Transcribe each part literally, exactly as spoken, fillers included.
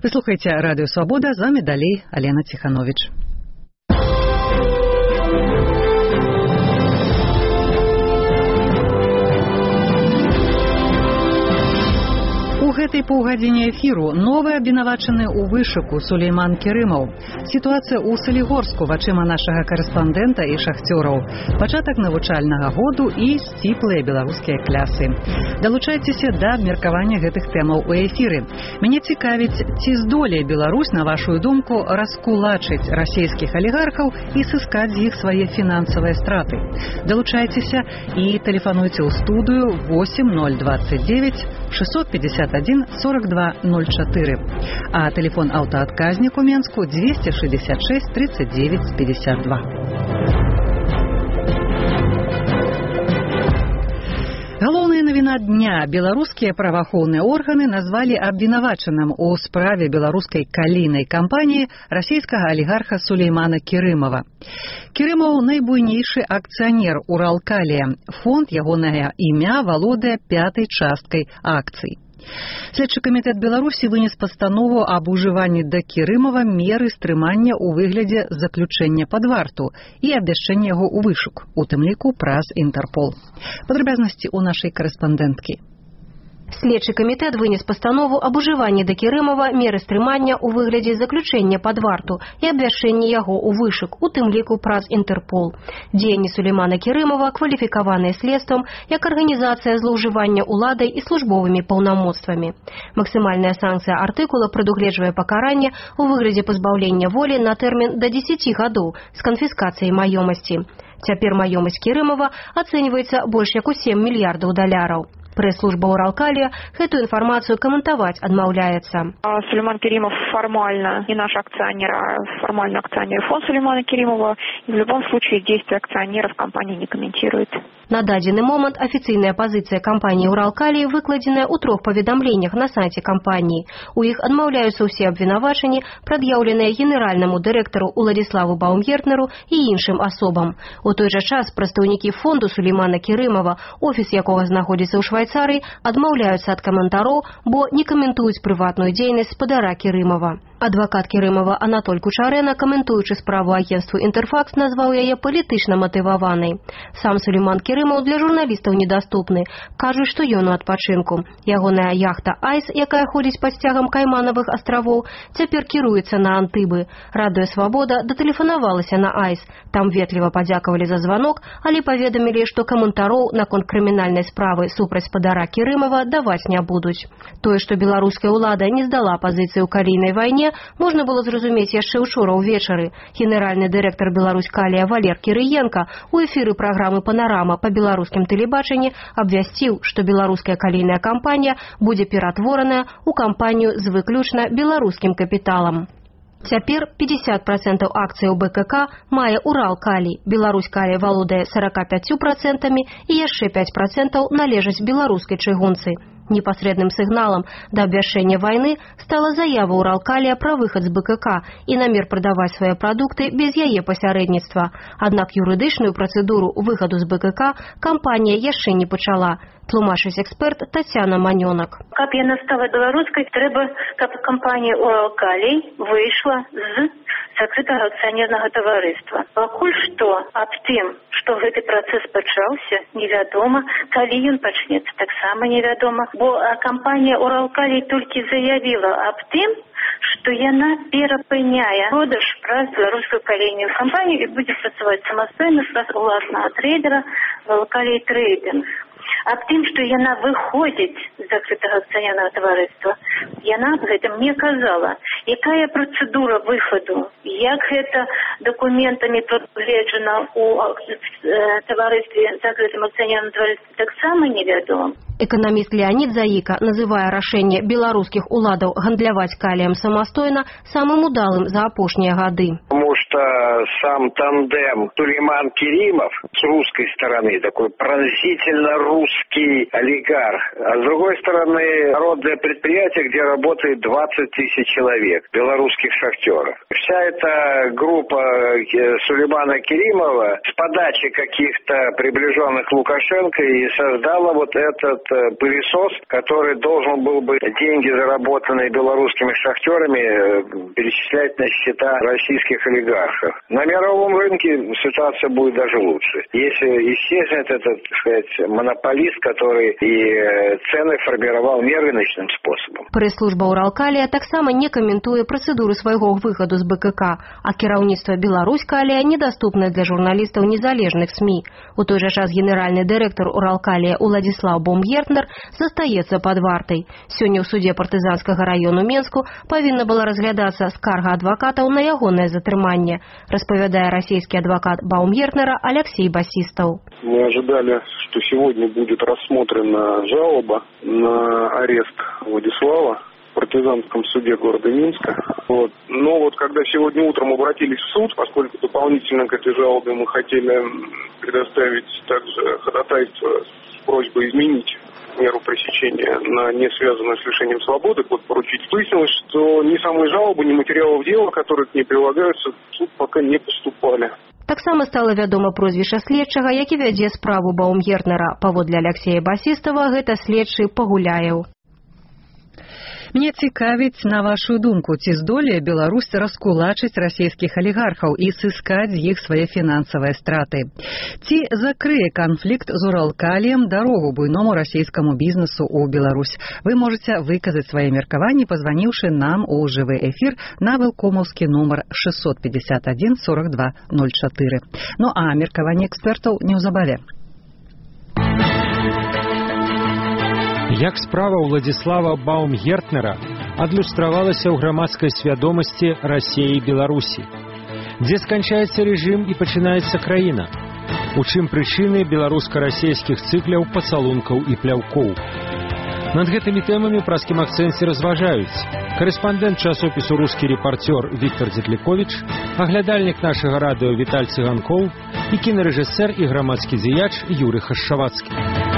Вы слухаеце Радыё Свабода, з вами далей Алена Ціхановіч. У гэтай паўгадзіне эфіру новы абвінавачаны ў вышуку Сулейман Керымаў. Сітуацыя ў Салігорску вачыма нашага карэспандэнта і шахцёраў. Пачатак навучальнага году і сціплыя беларускія клясы. Далучайцеся да абмеркавання гэтых тэмаў у эфіры. Мяне цікавіць, ці здолее Беларусь, на вашу думку, раскулачыць расійскіх алігархаў і сыскаць з іх свае фінансавыя страты. Далучайцеся і тэлефануйце ў студыю восемь ноль двадцать девять шестьсот пятьдесят один сорок два ноль четыре, а телефон аўтаадказнік у Менску двести шестьдесят шесть тридцать девять пятьдесят два. Галоўная навіна дня. Беларускія праваахоўныя органы назвалі абвінавачаным у справе беларускай калійнай кампаніі расійскага алігарха Сулеймана Керымова. Керымаў найбуйнейшы акцыянер Уралкалія. Фонд, ягонае імя, валодае пятай часткай акцый. Следчы камітэт Беларусі вынес пастанову аб ужыванні да Керымова меры стрымання ў выглядзе заключэння пад варту і абвяшчэння яго ў вышук, у тым ліку праз Інтэрпол. Падрабязнасці ў нашай карэспандэнткі. Следчы камітэт вынес пастанову аб ужыванні да Керымова меры стрымання ў выглядзе заключэння пад варту і абвяшчэння яго ў вышук, у тым ліку праз Інтэрпол. Дзеянні Сулеймана Керымова кваліфікаваныя следствам як арганізацыя злоўжывання ўладай і службовымі паўнамоцтвамі. Максімальная санкцыя артыкула прадугледжвае пакаранне ў выглядзе пазбаўлення волі на тэрмін да дзесяці гадоў з канфіскацыяй маёмасці. Цяпер маёмасць Керымова ацэньваецца больш як у сем мільярдаў даляраў. Пресс-служба Уралкалия эту информацию комментовать отмовляется. Сулейман Керимов формально не наш акционер, а формально акционер фонд Сулеймана Керимова. И в любом случае действия акционеров компания не комментирует. На дадзены момент официальная позиция компании Уралкалии выкладзеная у трех поведомлениях на сайте компании. У іх адмаўляюцца ўсе абвінавачанні, прад'яўленыя генеральнаму дырэктару Уладзіславу Баумгертнеру і іншым асобам. У той жа час прадстаўнікі фонду Сулеймана Керымова, офіс якога знаходзіцца ў Швайцарыі, адмаўляюцца ад каментароў, бо не каментуюць прыватную дзейнасць спадара Керымова. Адвакат Керымова Анатоль Кучарэна, каментуючы справу агентству «Інтэрфакс», назваў яе палітычна матываванай. Сам Сулейман Керымаў для журналістаў недаступны. Кажуць, што ён у адпачынку. Ягоная яхта «Айс», якая ходзіць пад сцягам Кайманавых астравоў, цяпер кіруецца на Антыбы. Радыё Свабода датэлефанавалася на «Айс». Там ветліва падзякавалі за званок, але паведамілі, што каментароў наконт крымінальнай справы супраць спадара Керымова даваць не будуць. Тое, што беларуская ўлада не здала пазіцыю ў калійнай вайне, можна было зразумець яшчэ ўчора ўвечары. Генеральны дырэктар Беларуськалія Валер Кірыенка у эфіры праграмы «Панарама» па беларускім тэлебачанні абвясціў, што беларуская калійная кампанія будзе ператвораная ў кампанію з выключна беларускім капіталам. Цяпер пятьдесят процентов акцыяў БКК мае Уралкалій. Беларуськалія валодае сорок пять процентов і яшчэ пять процентов належаць беларускай чыгунцы. Непасрэдным сігналам да абвяшчэння вайны стала заява Уралкалія пра выхад з БКК і намер прадаваць свае прадукты без яе пасярэдніцтва. Аднак юрыдычную працэдуру выхаду з БКК кампанія яшчэ не пачала. Тлумачыць эксперт Тацяна Манёнак. Каб яна стала беларускай, трэба, каб кампанія Уралкалій выйшла з закрытага акцыянернага таварыства. Пакуль што аб тым, што гэты працэс пачаўся, невядома, калі ён пачнецца, таксама невядома, бо кампанія Уралкалій толькі заявіла аб тым, што яна перапыняе продаж праз беларускую калійную кампанію і будзе працаваць самастойна праз уласнага трейдера Уралкалій Трейдинг. Аб тым, што яна выходзіць з закрытага акцыянернага таварыства, яна аб гэтым не казала. Якая працэдура выхаду, як гэта дакументамі прадугледжана ў таварыстве, закрытым акцыянерным таварыстве, таксама невядома. Эканаміст Леонид Заіка называе рашэнне беларускіх уладаў гандляваць каліем самастойна самым удалым за апошнія гады. Потому что сам тандем Сулейман Керимов с русской стороны такой пронзительно русский олигарх, а с другой стороны народное предприятие, где работает двадцать тысяч человек, белорусских шахтеров. Вся эта группа Сулеймана Керимова с подачи каких-то приближенных Лукашенко и создала вот этот пылесос, который должен был бы деньги, заработанные белорусскими шахтерами, перечислять на счета российских олигархов. На мировом рынке ситуация будет даже лучше. Если исчезнет этот, так сказать, монополист, который и цены формировал нерыночным способом. Прэс-служба Уралкалія таксама не каментуе працэдуру свайго выхаду з БКК, а кіраўніцтва Беларуськалія недаступнае для журналістаў незалежных СМІ. У той жа час генеральны дырэктар Уралкалія Уладзіслаў Баумгертнер застаецца пад вартай. Сёння ў суде партызанскага раёну Менску павінна была разглядацца скарга адвакатаў на ягонае затрыманне, распавядае расійскі адвакат Баумгертнера Алексей Басистов. Мы ожидали, что сегодня будет рассмотрена жалоба на арест Владислава в партизанском суде города Минска. Вот. Но вот когда сегодня утром обратились в суд, поскольку дополнительно к этой жалобе мы хотели предоставить также ходатайство с просьбой изменить меру пресечения на не связанную с лишением свободы, вот поручить. Выяснилось, что ни самой жалобы, ни материалов дела, которые к ней прилагаются, в суд пока не поступали. Таксама стала вядома прозвішча следчага, які вядзе справу Баумгертнера. Паводле Алексея Басистова, гэта следчы Пагуляеў. Мне цікавіць, на вашу думку, ці здолее Беларусь раскулачыць расійскіх алігархаў і сыскаць з іх свае фінансавыя страты? Ці закрые канфлікт з Уралкаліем дарогу буйному расійскаму бізнесу ў Беларусь? Вы можете выказаць свае меркаванні, пазваніўшы нам у жывы эфір на вэлкомаўскі нумар шестьсот пятьдесят один сорок два ноль четыре. Ну а меркаванні экспертаў неўзабаве. Як справа Уладзіслава Баумгертнера адлюстравалася ў грамадскай свядомасці Расіі і Беларусі? Дзе сканчаецца рэжым і пачынаецца краіна? У чым прычыны беларуска-расійскіх цыкляў, пацалункаў і пляўкоў? Над гэтымі тэмамі праскім акцэнце разважаюць корэспандэнт часопісу «Рускі рэпартёр» Віктор Дзетліковіч, аглядальнік нашага радыё Віталь Цыганкоў і кінарэжысэр і грамадскі дзеяч Юрый Хашчавацкі.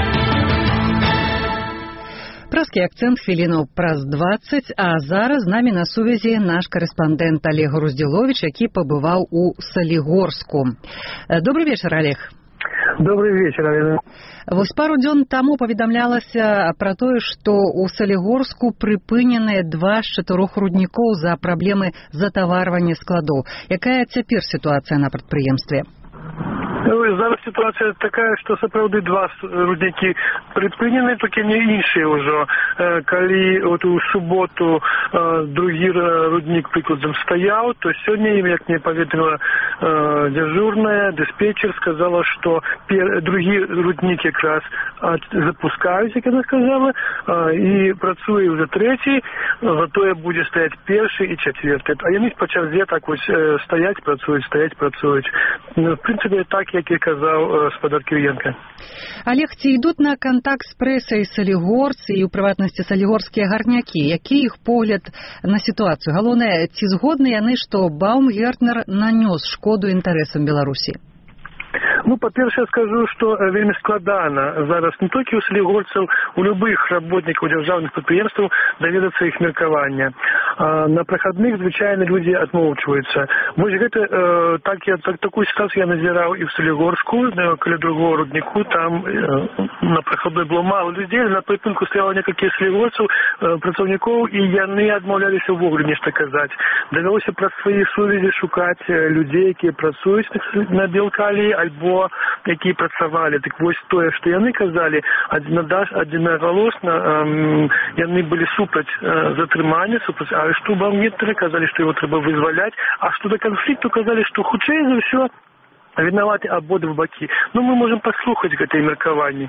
Праскі акцэнт хвілінаў праз дваццаць, а зараз з намі на сувязі наш корэспандэнт Олег Груздзіловіч, які пабываў у Салігорску. Добрый вечар, Олег. Добрый вечер, Олег. Вось пару дзён таму паведамлялася пра тое, што ў Салігорску прыпыненыя два з чатырох руднікоў за праблемы затаварвання складоў. Якая цяпер сітуацыя на прадпрыемстве? Ну, зараз ситуация такая, что сапраўды два рудники припынены, только не іншыя ўжо. Калі вот у суботу другі рудник прикладом стоял, то сегодня им, як мне поведала дежурная, диспетчер сказала, что другі рудник как раз запускаюсь, как она сказала, и працуе уже третий, затое будет стоять перший и четвертый. А яны по черзе так вот стоять, працуюць, стоять, працуюць. В принципе, так, як і казаў спадар Кірыенка. Олег, ці ідуць на кантакт з прэсай салігорцы і ў прыватнасці салігорскія гарнякі? Які іх погляд на сітуацыю? Галоўнае, ці згодны яны, што Баумгертнер нанёс шкоду інтарэсам Беларусі? Ну, по-перше, скажу, что вельмі складана зараз не толькі у салігорцаў, у любых работникаў дзяржаўных прадпрыемстваў даведацца іх меркавання. На прахадных звычайна людзі адмоўчваюцца. Вось гэта э, так я так, такую сітуацыю я назіраў і ў Салігорску, каля другого рудніку, там э, на прахадной было мало людзей, на прыпынку стаяла некалькі салігорцаў, э, працаўнікоў, і яны адмаўляліся ўвогуле нешта казаць. Давялося праз свае сувязі шукаць людзей, якія працуюць на Белкаліі, альбо якія працавалі. Так вось тое, што яны казалі, адзінагалосна э, яны былі супраць э, затрымання, супраць арешту Баумгертнера, казалі, што его трэба вызваляць, а што да канфлікту казалі, што хутчэй за ўсё вінаваты абодва бакі. Ну, мы можем паслухаць гэтыя меркаванні.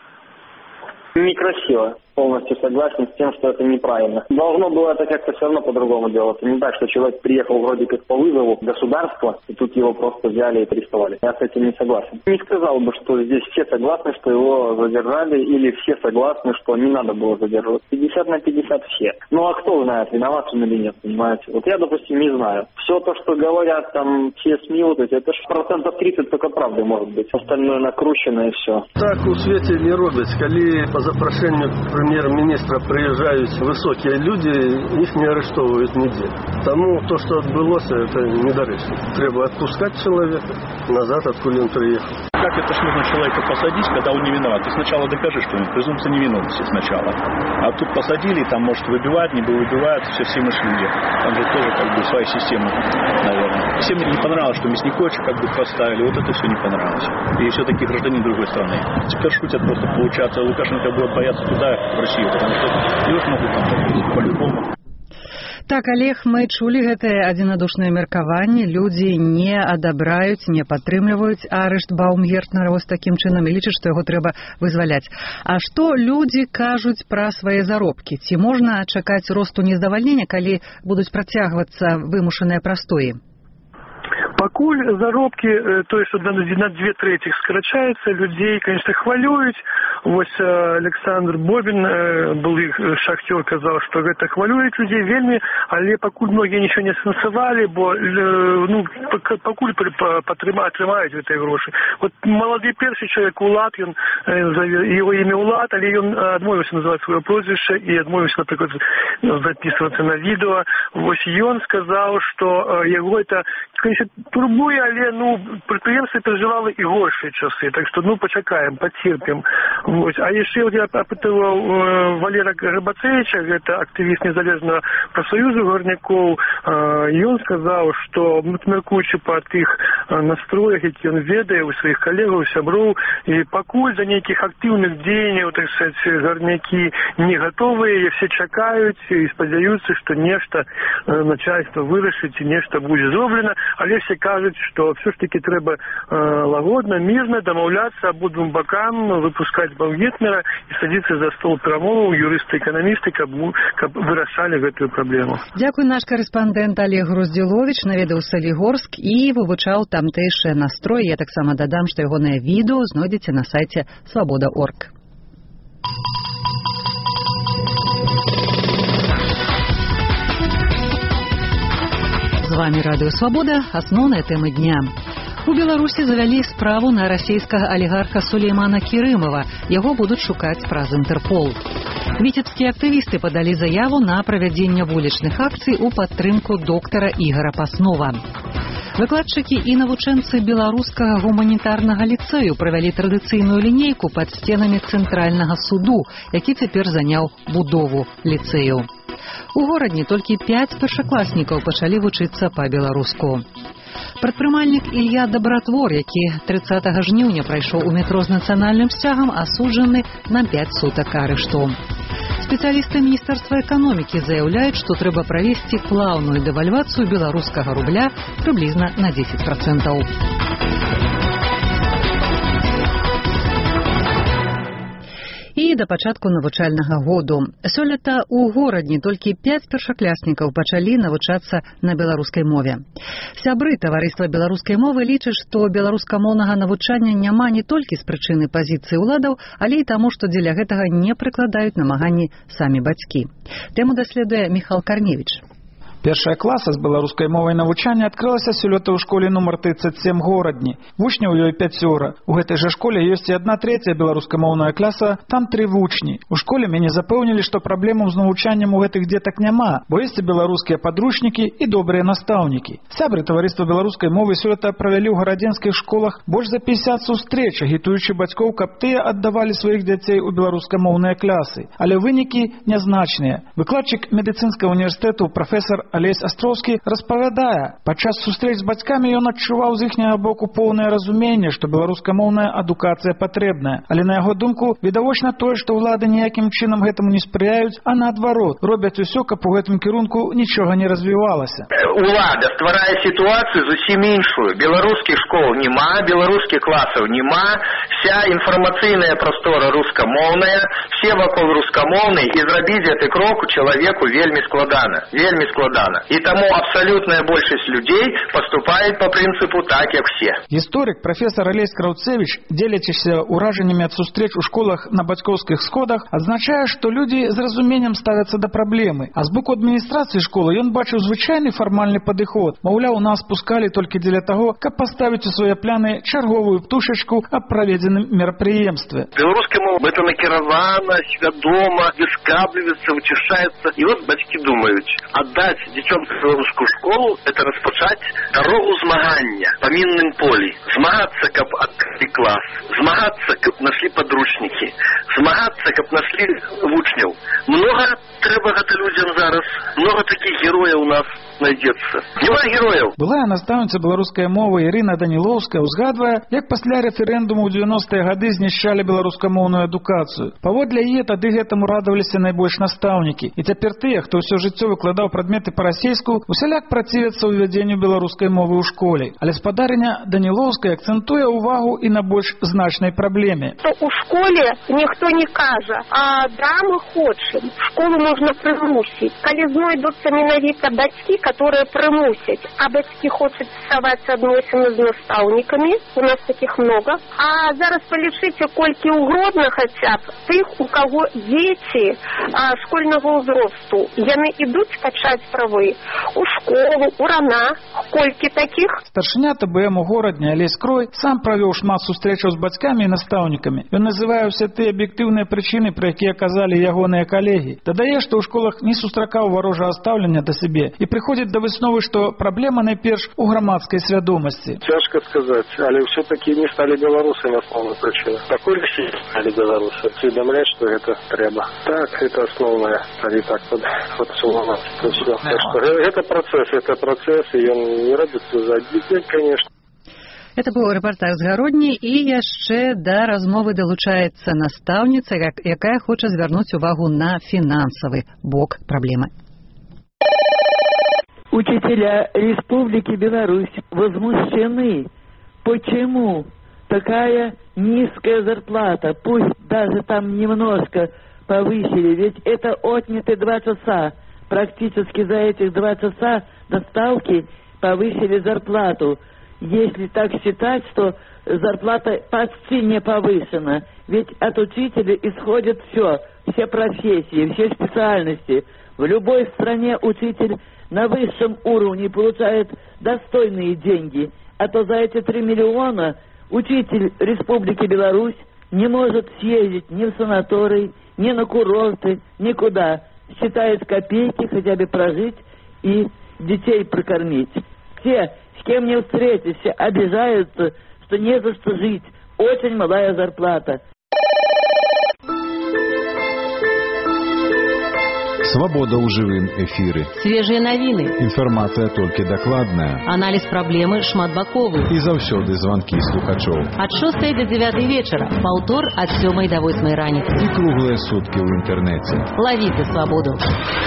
Некрасиво. Полностью согласен с тем, что это неправильно. Должно было это как-то все равно по-другому делаться. Не так, что человек приехал вроде как по вызову государства, и тут его просто взяли и арестовали. Я с этим не согласен. Не сказал бы, что здесь все согласны, что его задержали, или все согласны, что не надо было задерживать. пятьдесят на пятьдесят все. Ну а кто знает, виноват он или нет, понимаете? Вот я, допустим, не знаю. Все то, что говорят там все СМИ, вот эти, это ж процентов тридцать только правды может быть. Остальное накручено и все. Так у свете не робить, коли по запрошению прем'єр-міністра приїжджають високі люди, їх не арештовують ніде. Тому то, що відбулося, це недоречно. Треба відпускати чоловіка назад, откуда він приїхав. как это ж можно человека посадить, когда он не виноват? Ты сначала докажи, что он презумпция невиновности сначала. А тут посадили, там может выбивать, не выбивают, все, все мы ж люди. Там же тоже как бы своя система, наверное. Всем не понравилось, что мясникочек как бы поставили, вот это все не понравилось. И все-таки гражданин другой страны. Теперь шутят просто, получается, Лукашенко будет бояться туда, в Россию, потому что его могут там по-любому. Так, Олег, мы чулі гэтае адзінадушнае меркаванне. Людзі не адабраюць, не падтрымліваюць арышт Баумгертнера вось такім чынам і лічаць, што яго трэба вызваляць. А што людзі кажуць пра свае заробкі? Ці можна чакаць росту нездавальнення, калі будуць працягвацца вымушаныя прастоі? Пакуль заробкі, тое, што на две треці скарачаецца, людзей, конечно, хвалююць. Вось Александр Бобин, былы шахтёр, казаў, што гэта хвалююць людзей вельмі, але пакуль многія нічого не асэнсавалі, бо ну, пакуль атрымаюць гэтыя грошы. Вот малады першы чалавек Улад, ён, его імя Улад, але ён адмовіўся называць сваё прозвішча і адмовіўся, напрыклад, записывацца на відео. Вось ён сказаў, што яго это, конечно, турбуе, але ну, прадпрыемства перажывала і горшыя часы. Так што ну пачакаем, пацерпім. Вось. А яшчэ я апытываў э, Валера Гарбацевича, гэта актывіст незалежнага прафсаюзу гарнякоў. Э, ён сказаў, што мяркуючы па тых настроях, які ён ведае у сваіх калегаў, сяброў, і пакуль за нейкіх актыўных дзеянняў, так сказать, гарнякі не гатовыя, все чакаюць і спадзяюцца, што нешта э, начальство вырашыць і нешта будзе зроблена, але все кажуць, што все ж таки трэба э, лагодна, мірна дамаўляцца абодвум бакам, выпускаць Баумгертнера і садзіцца за стол перамоваў юрысты-эканамісты, каб, каб вырашалі гэтую праблему. Дзякуй, наш карэспандэнт Олег Груздзіловіч наведаў Салігорск і вывучаў тамтэйшы настрой. Я таксама дадам, што ягонае відэо знойдзеце на сайце свабода точка орг. З вами Радыё Свабода. Асноўныя тэмы дня. У Беларусі завялі справу на расійскага алігарха Сулеймана Керымова. Яго будуць шукаць праз Інтэрпол. Віцебскія актывісты падалі заяву на правядзенне вулічных акцый у падтрымку доктара Ігара Паснова. Выкладчыкі і навучэнцы беларускага гуманітарнага ліцэю правялі традыцыйную лінейку пад сценамі цэнтральнага суду, які цяпер заняў будову ліцэю. У горадні толькі пяць першакласнікаў пачалі вучыцца па-беларуску. Прадпрымальнік Ілья Дабратвор, які трыццатага жніўня прайшоў у метро з нацыянальным сцягам, асуджаны на пяць сутак арышту. Спецыялісты Міністэрства эканомікі заяўляюць, што трэба правесці плаўную дэвальвацыю беларускага рубля прыблізна на дзесяць працэнтаў. І да пачатку навучальнага году. Сёлета ў горадні толькі пяць першакляснікаў пачалі навучацца на беларускай мове. Сябры таварыства беларускай мовы лічаць, што беларускамоўнага навучання няма не толькі з прычыны пазіцыі ўладаў, але і таму, што дзеля гэтага не прыкладаюць намаганні самі бацькі. Тэму даследуе Міхал Карневіч. Першая класа з беларускай мовай навучання адкрылася сёлета ў школе нумар тридцать семь горадні. Вучняў ёй пяцёра. У гэтай жа школе ёсць і адна трэцяя беларускамоўная класа, там тры вучні. У школе мяне запэўнілі, што праблемаў з навучаннем у гэтых дзетак няма, бо ёсць і беларускія падручнікі і добрыя настаўнікі. Сябры таварыства беларускай мовы сёлета правялі ў гарадзенскіх школах больш за пятьдесят сустрэч, агітуючы бацькоў, каб тыя аддавалі сваіх дзяцей у беларускамоўныя класы. Але вынікі нязначныя. Выкладчык медыцынскага універсітэту прафесар Алесь Астроўскі распавядае, падчас сустрэч з бацькамі ён адчуваў з іхняга боку поўнае разуменне, што беларускамоўная адукацыя патрэбная. Але на яго думку відавочна тое, што ўлады ніякім чынам гэтаму не спрыяюць, а наадварот, робяць усё, каб у гэтым кірунку нічога не развівалася. Улада стварае сітуацыю зусім іншую. Беларускіх школ няма, беларускіх класаў няма, вся інфармацыйная прастора рускамоўная, все вакол рускамоўнай, і зрабіць гэты крок у чалавеку вельмі складана, вельмі складана. И тому абсолютная большасць людей поступает по принципу так, як все. Историк профессор Олесь Краўцевич, дзелячыся ўражаннямі ад сустрэч у школах на бацькоўскіх сходах, адзначае, што людзі з разуменнем ставяцца да праблемы. А з боку адміністрацыі школы ён бачыў звычайны фармальны падыход. Маўляў, нас пускалі толькі дзеля таго, каб паставіць у свае пляны чарговую птушачку аб праведзеным мерапрыемстве. Беларуская мова это накіравана, свядома, выскабліваецца, вычышаецца. І вот бацькі думаюць, аддаць дзіцём в беларускую школу, это распачаць дарогу змагання па мінным полі. Змагацца, каб адкрылі клас, змагацца, каб нашлі падручнікі, змагацца, каб нашлі вучняў. Многа трэба гэта людзям зараз. Многа такіх герояў у нас найдецца. Няма герояў. Былая настаўніца беларускай мовы Ірына Данілоўская узгадвае, як пасля рэферэндуму ў дзевяностыя гады знішчалі беларускамоўную адукацыю. Паводле яе тады гэтаму радаваліся найбольш настаўнікі. І цяпер тыя, хто ўсё жыццё выкладаў прадметы па-расейску, усяляк працівяцца ўвядзенню беларускай мовы ў школе. Але спадарыня Данілоўская акцэнтуе ўвагу і на больш значнай праблеме. У школе ніхто не кажа, а да, мы хочам. Школу можна прымусіць. Калі знойдуцца менавіта бацькі, которые прымусяць, а бацькі хочуць ставаць адносіны з настаўнікамі, у нас таких много. А зараз палічыце, колькі ў Гродно хаця б тых, у каго дзеці а, школьнага ўзросту. Яны ідуць качаць правы у школу, у рана. Колькі таких? Старшыня Тэ Бэ Эм у горадні Алесь Крой сам правёў шмат сустрэчаў з бацькамі і настаўнікамі. Ён называе ўсе тыя аб'ектыўныя прычыны, пра якія казалі ягоныя калегі. Дадае, што ў школах не сустракаў варожага стаўлення да сябе і прыходзіць да высновы, што праблема найперш у грамадскай свядомасці. Цяжка сказаць, але ўсё-такі не сталі беларусамі асноўнай прычынай. Такой лісі сталі беларусы. Усведамляць, што гэта трэба. Так, гэта асноўная, калі так падсумаваць. Так што гэта працэс, гэта працэс, і ён не робіцца за адзін дзень, конечно. Это быў рэпартаж з Гародні, і яшчэ да размовы далучаецца настаўніца, якая хоча звярнуць увагу на фінансавы бок праблемы. Учителя Республики Беларусь возмущены. Почему такая низкая зарплата? Пусть даже там немножко повысили, ведь это отняты два часа. Практически за этих два часа доставки повысили зарплату. Если так считать, что зарплата почти не повышена, ведь от учителя исходит все, все профессии, все специальности. В любой стране учитель на высшем уровне получает достойные деньги, а то за эти три миллиона учитель Республики Беларусь не может съездить ни в санаторий, ни на курорты, никуда. Считает копейки, хотя бы прожить и детей прокормить. Все, с кем не встретишься, обижаются, что не за что жить. Очень малая зарплата. Свобода ў жывым эфіры. Свежие навіны. Інфармацыя толькі дакладная. Аналіз праблемы шматбаковы. І заўсёды званкі слухачоў. Ад шостай да дзевятай вечара, паўтор ад сёмай да восьмай раніцы. І круглыя суткі ў інтэрнэце. Лавіце свабоду.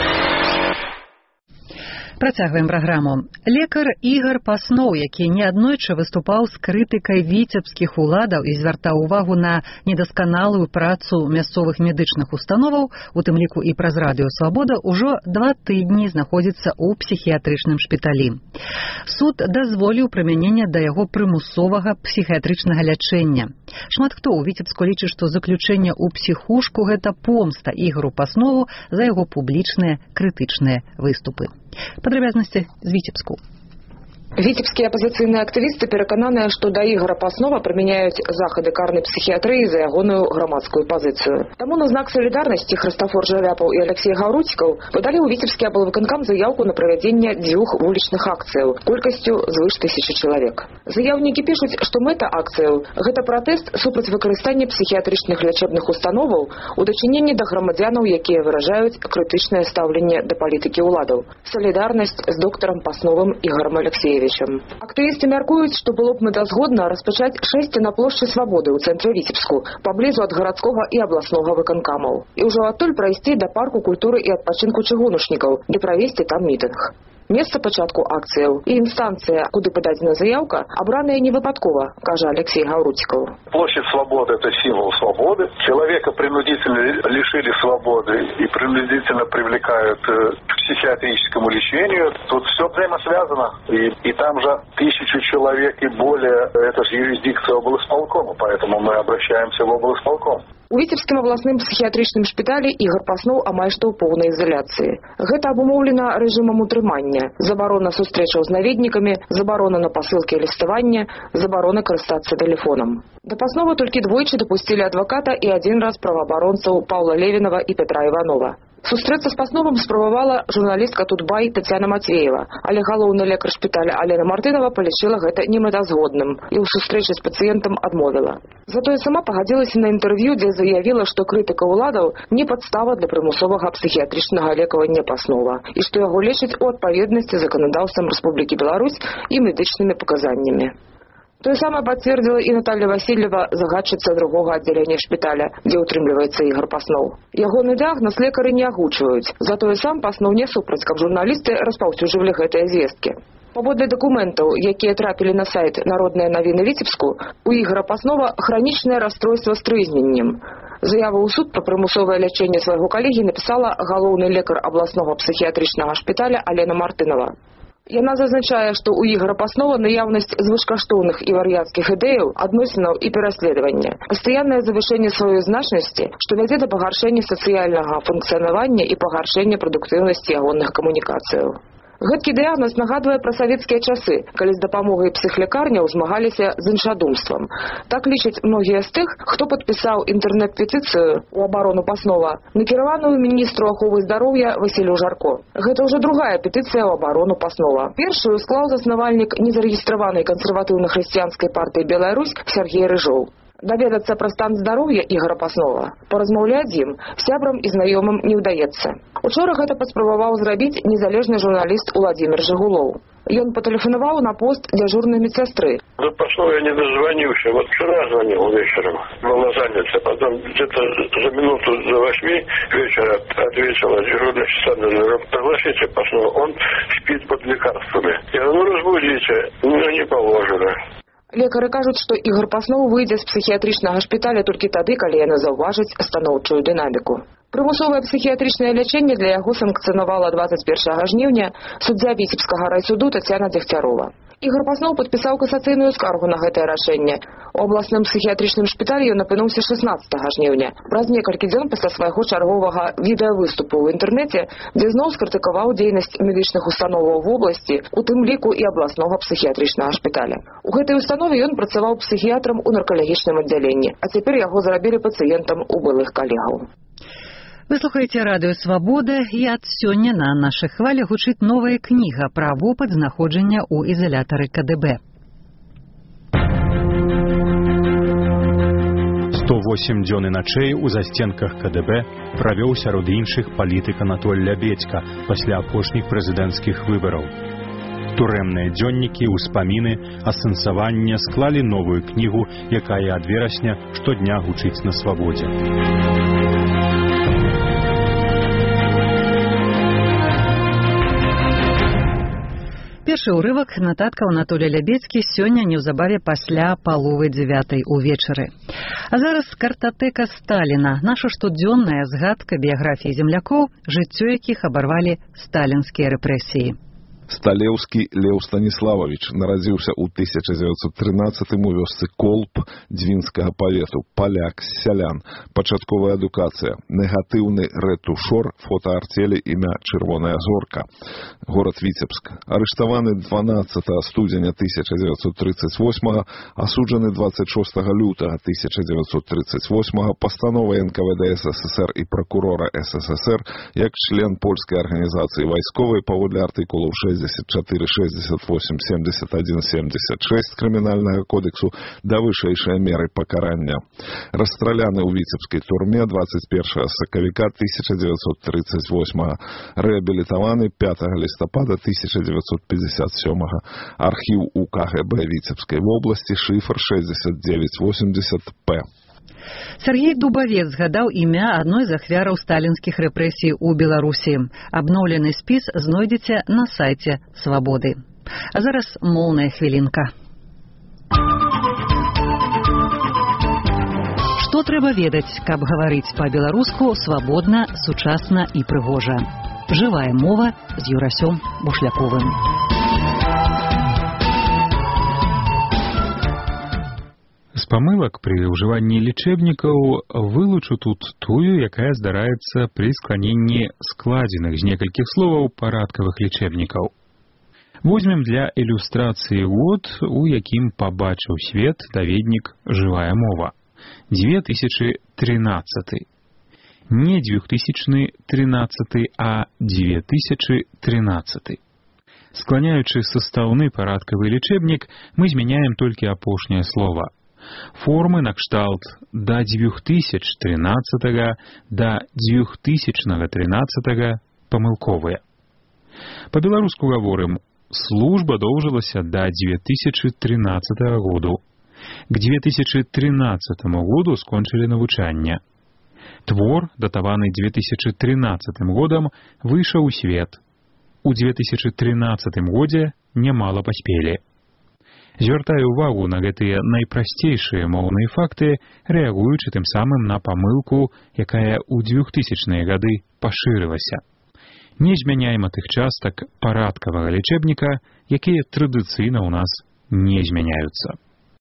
Працягваем праграму. Лекар Ігар Пасноў, які неаднойчы выступаў з крытыкай віцебскіх уладаў і звяртаў увагу на недасканалую працу мясцовых медычных установаў, у тым ліку і праз радыё «Свабода», ужо два тыдні знаходзіцца ў псіхіятрычным шпіталі. Суд дазволіў прымяненне да яго прымусовага псіхіятрычнага лячэння. Шмат хто ў Віцебску лічыць, што заключэнне ў псіхушку – гэта помста Ігору Паснову за яго публічныя крытычныя выступы. Падрабязнасці з Віцебску. Віцебскія апазіцыйныя актывісты перакананыя, што да Ігора Паснова прымяняюць захады карнай псіхіятрыі за ягоную грамадскую пазіцыю. Таму на знак салідарнасці Хрыстафор Жаляпаў і Алексей Гаўруцікаў падалі ў Віцебскі аблвыканкам заявку на правядзенне дзвюх вулічных акцыяў колькасцю звыш тысячы чалавек. Заяўнікі пішуць, што мэта акцыяў – гэта пратэст супраць выкарыстання псіхіятрычных лячэбных установаў у дачыненні да грамадзянаў, якія выражаюць крытычнае стаўленне да палітыкі ўладаў. Салідарнасць з доктарам Пасновым Ігорам Алексеевичем. Актывісты мяркуюць, што было б мэтазгодна распачаць шэсце на плошчы Свабоды ў цэнтры Віцебску, паблізу ад гарадскога і абласнога выканкамаў. І ўжо адтуль прайсці да парку культуры і адпачынку чыгуначнікаў, ды правесці там мітынг. Месца пачатку акцыяў і інстанцыя, куды пададзена заяўка, абраныя не выпадкова, кажа Алексей Гаўруцікаў. Площадь Свободы – это символ свободы. Человека принудительно лишили свободы и принудительно привлекают к психиатрическому лечению. Тут все взаимосвязано. И, и там же тысячу человек и более, это же юрисдикция облсполкома, поэтому мы обращаемся в облсполком. У Віцебскім абласным псіхіятрычным шпіталі Ігор Пасноў амаль што ў поўнай изоляцыі. Гэта абумоўлена рэжымам утрымання. Забарона сустрэчаў з наведнікамі, забарона на пасылкі і ліставання, забарона карыстацца тэлефонам. Да Паснова толькі двойчы дапусцілі адваката і адзін раз праваабаронцаў Паўла Левінава і Петра Іванова. Сустрэцца з пасновым спрабавала журналістка Тутбай Тацяна Матвеева, але галоўны лекар шпіталя Алена Мартынова палічыла гэта немэтазгодным і ў сустрэчы з пацыентам адмовіла. Затое сама пагадзілася на інтэрв'ю, дзе заявіла, што крытыка ўладаў не падстава для прымусовага псіхіятрычнага лекавання паснова і што яго лечаць у адпаведнасці з заканадаўствам Рэспублікі Беларусь і медычнымі паказаннямі. Тое самае пацвердзіла і Наталья Васильева, загадчыца другога аддзялення шпіталя, дзе ўтрымліваецца Ігор Паснов. Ягоны дыягназ лекары не агучваюць, затое сам Паснов не супраць, каб журналісты распаўсюджвалі гэтыя звесткі. Паводле дакументаў, якія трапілі на сайт «Народныя навіны Віцебску», у Ігора Паснова хранічнае расстройства з трызненнем. Заяву ў суд пра прымусовае лячэнне свайго калегі напісала галоўны лекар абласнога псіхіятрычнага шпіталя Алена Мартынова. Яна зазначае, што ў Ігора Паснова наяўнасць звышкаштоўных і вар'яцкіх ідэяў, адносінаў і пераследавання, пастаяннае завышэнне сваёй значнасці, што вядзе да пагаршэння сацыяльнага функцыянавання і пагаршэння прадуктыўнасці ягоных камунікацыяў. Гэткі дыягназ нагадвае пра савецкія часы, калі з дапамогай псіхлякарняў змагаліся з іншадумствам. Так лічаць многія з тых, хто падпісаў інтэрнэт-петыцыю ў абарону Паснова, накіраваную міністру аховы здароўя Васілю Жарко. Гэта ўжо другая петыцыя ў абарону Паснова. Першую склаў заснавальнік незарэгістраванай кансерватыўна-хрысціянскай партыі Беларусь Сергей Рыжоў. Даведацца пра стан здароўя Ігора Паснова, паразмаўляць з ім сябрам і знаёмым не ўдаецца. Учора гэта паспрабаваў зрабіць незалежны журналіст Уладзімир Жыгулоў. Ён патэлефанаваў на пост дзяжурнай медсястры. До Паснова я не дозвонился. Вот вчера звонил вечером. Была занята. Потом где-то за минуту до восьми вечера ответила дежурная сестра. Пригласите Паснова. Он спит под лекарствами. Я говорю, ну разбудите. Ну не положено. Лекары кажуць, што Ігор Паснов выйдзе з псіхіятрычнага шпіталя толькі тады, калі яны заўважаць станоўчую дынаміку. Прымусовае псіхіятрычнае лячэнне для яго санкцыянавала дваццаць першага жніўня суддзя Віцебскага райсуду Тацяна Дзягцярова. Ігор Паснов падпісаў касацыйную скаргу на гэтае рашэнне. У абласным псіхіятрычным шпіталі ён апынуўся шаснаццатага жніўня, праз некалькі дзён пасля свайго чарговага відэавыступу ў інтэрнэце, дзе зноў скрытыкаваў дзейнасць медычных установаў в обласці, у тым ліку і абласнога псіхіятрычнага шпіталя. У гэтай установе ён працаваў псіхіятрам у наркалагічным аддзяленні, а цяпер яго зрабілі пацыентам у былых калегаў. Вы слухаеце радыё «Свабода» і ад сёння на нашых хвалях гучыць новая кніга пра вопыт знаходжання ў ізалятары ка дэ бэ. сто восем дзён і начэй у засценках ка дэ бэ правёў сярод іншых палітык Анатоль Лябедзька пасля апошніх прэзідэнцкіх выбараў. Турэмныя дзённікі, успаміны, асэнсаванне склалі новую кнігу, якая ад верасня штодня гучыць на «Свабодзе». Першы ўрывак нататкаў Анатолія Лябедзькі сёння неўзабаве пасля паловы дзевятай увечары. А зараз картатэка Сталіна, наша штодзённая згадка біяграфіі землякоў, жыццё якіх абарвалі сталінскія рэпрэсіі. Сталеўскі Леў Станіславович нарадзіўся ў тысяча дзевяцьсот трынаццатым у вёсцы Колб Дзвінскага павету, паляк, сялян, пачатковая адукацыя, негатыўны рэтушор, фотоартелі, імя Чырвоная зорка, горад Віцебск. Арыштаваны дванаццатага студзеня тысяча дзевяцьсот трыццаць восьмага, асуджаны дваццаць шостага лютага тысяча дзевяцьсот трыццаць восьмага пастановай эн ка вэ дэ эс эс эс эр і пракурора эс эс эс эр як член польскай арганізацыі вайсковай паводле артыкулаў шэсцьдзесят чатыры, шэсцьдзесят восемь, семьдесят один, семьдесят шесть крымінальнага кодексу да вышэйшай меры пакарання. Расстраляны ў віцебскай турме дваццаць першага сакавіка тысяча дзевяцьсот трыццаць восьмага, рэабілітаваны пятага лістапада тысяча дзевяцьсот пятьдесят сёмага. Архіў у ка гэ бэ Віцебскай вобласці, шыфр шэсцьдесят девять восемьдесят пэ. Сергей Дубавец згадаў імя адной з ахвяраў сталінскіх рэпрэсій у Беларусі. Абноўлены спіс знойдзеце на сайце «Свабоды». А зараз моўная хвілінка. Што трэба ведаць, каб гаварыць па-беларуску свабодна, сучасна і прыгожа? Жывая мова з Юрасём Бушляковым. З памылак пры ўжыванні лічэбнікаў вылучу тут тую, якая здараецца пры скланенні складзеных з некалькіх словаў парадкавых лічэбнікаў. Возьмем для ілюстрацыі год, у якім пабачыў свет даведнік «Жывая мова» — две тысячи тринадцатый. Не две тысячи тринадцатый, а две тысячи тринадцатый. Скланяючы састаўны парадкавы лічэбнік, мы змяняем толькі апошняе слова. Формы накшталт да две тысячи тринадцатого да две тысячи тринадцатого памылковыя. Па-беларуску гаворым, служба доўжылася да две тысячи тринадцатого году. К две тысячи тринадцатому году скончылі навучанне. Твор, датаваны две тысячи тринадцатым годам, выйшаў у свет. У две тысячи тринадцатым годзе нямала паспелі. Звяртаю увагу на гэтыя найпрасцейшыя моўныя факты, рэагуючы тым самым на памылку, якая ў двухтысячныя гады пашырылася. Не змяняем ад тых частак парадкавага лічэбніка, якія традыцыйна ў нас не змяняюцца.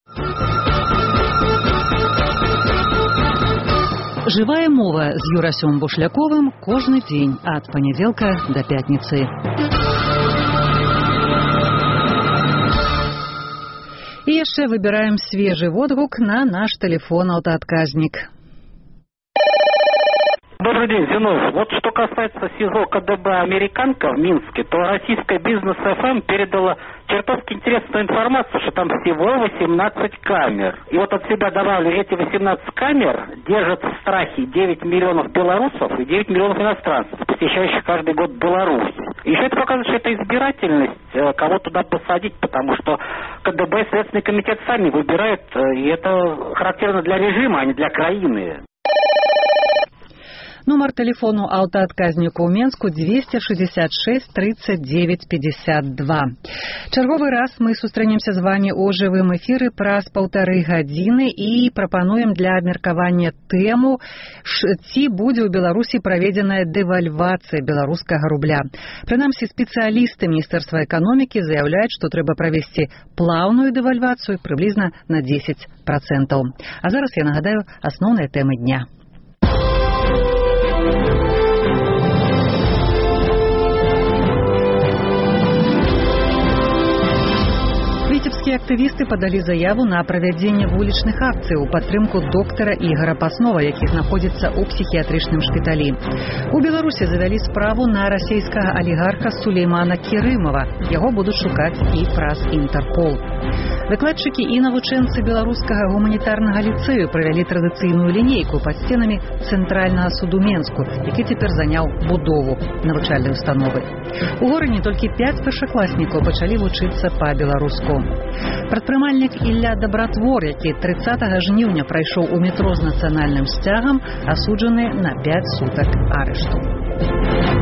Жывая мова з Юрасём Бушляковым кожны дзень ад панядзелка да пятніцы. І яшчэ выбіраем свежы водгук на наш тэлефон-аўтаадказнік. Добрый день, Зинов. Вот что касается СИЗО КДБ «Американка» в Минске, то российская бизнес-эф эм передала чертовски интересную информацию, что там всего восемнадцать камер. И вот от себя добавлю, эти восемнадцать камер держат в страхе девять миллионов белорусов и девять миллионов иностранцев, посещающих каждый год Беларусь. Еще это показывает, что это избирательность, кого туда посадить, потому что КДБ и Следственный комитет сами выбирают, и это характерно для режима, а не для краины. Нумар тэлефону аўтаадказніку ў Менску двести шестьдесят шесть тридцать девять пятьдесят два. Чарговы раз мы сустрэнемся з вами ў жывым эфіры праз паўтары гадзіны і прапануем для абмеркавання тэму, ці будзе ў Беларусі праведзеная дэвальвацыя беларускага рубля. Прынамсі, спецыялісты Міністэрства эканомікі заяўляюць, што трэба правесці плаўную дэвальвацыю прыблізна на десять процентов. А зараз я нагадаю асноўныя тэмы дня. Віцебскія актывісты падалі заяву на правядзенне вулічных акцый у падтрымку доктара Ігора Паснова, які знаходзіцца ў псіхіятрычным шпіталі. У Беларусі завялі справу на расійскага алігарха Сулеймана Керымова. Яго будуць шукаць і праз Інтэрпол. Выкладчыкі і навучэнцы беларускага гуманітарнага ліцэю правялі традыцыйную лінейку пад сценамі Цэнтральнага суду Менску, які цяпер заняў будову навучальнай установы. У горы не толькі пяць першакласнікаў пачалі вучыцца па-беларуску. Прадпрымальнік Ілля Дабратвор, які трыццатага жніўня прайшоў у метро з нацыянальным сцягам, асуджаны на пяць сутак арышту.